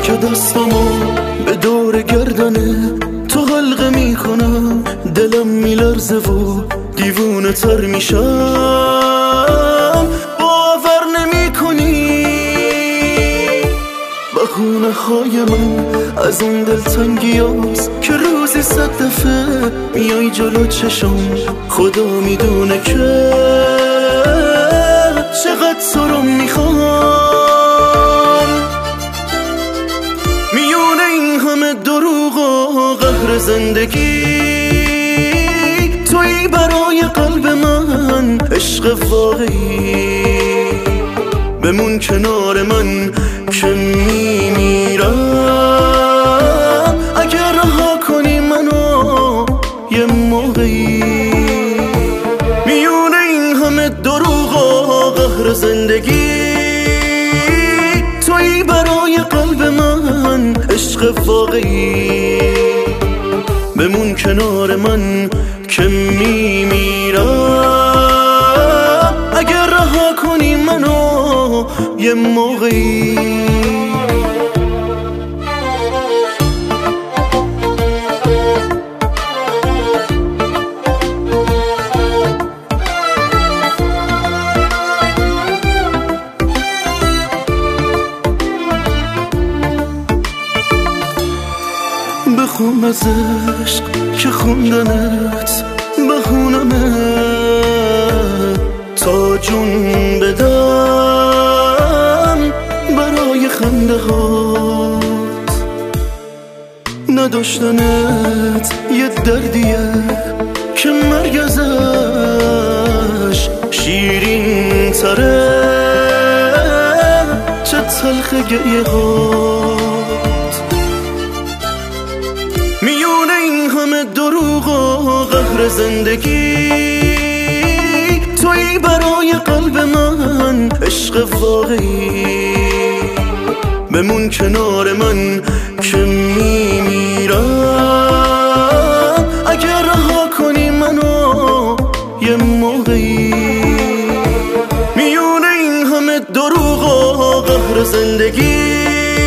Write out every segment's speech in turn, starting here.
که دستمو به دور گردنه تو حلقه میکنم، دلم میلرزه و دیوونه تر میشم. باور نمی کنی بهونه های من از اون دلتنگی هاست که روزی 100 دفعه میای جلو چشم. خدا میدونه که چقدر سرم میخوام. میونه این همه دروغ و قهر زندگی، تویی برای قلب من عشق واقعی. بمون کنار من که میمیرم، اگر رها کنی منو یه موقعی. میونه این همه دروغ و قهر زندگی، تویی برای قلب من عشق واقعی. بمون کنار من که میمیرم، اگر رها کنی منو یه موقعی. بخون از عشق که خوندنت بهونمه، تا جون بدم برای خنده هات. نداشتنت یه دردیه که مرگ ازش شیرین تره، چه تلخ گریه هات. میونه این همه دروغ و قهر زندگی، تویی برای قلب من عشق واقعی. بمون کنار من که میمیرم، اگر رها کنی منو یه موقعی. میونه این همه دروغ و قهر زندگی،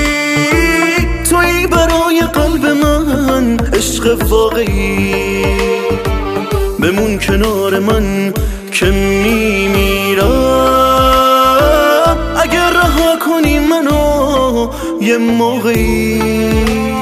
تویی برای قلب من عشق واقعی. بمون کنار من که میمیرم، اگر رها کنی منو یه موقعی.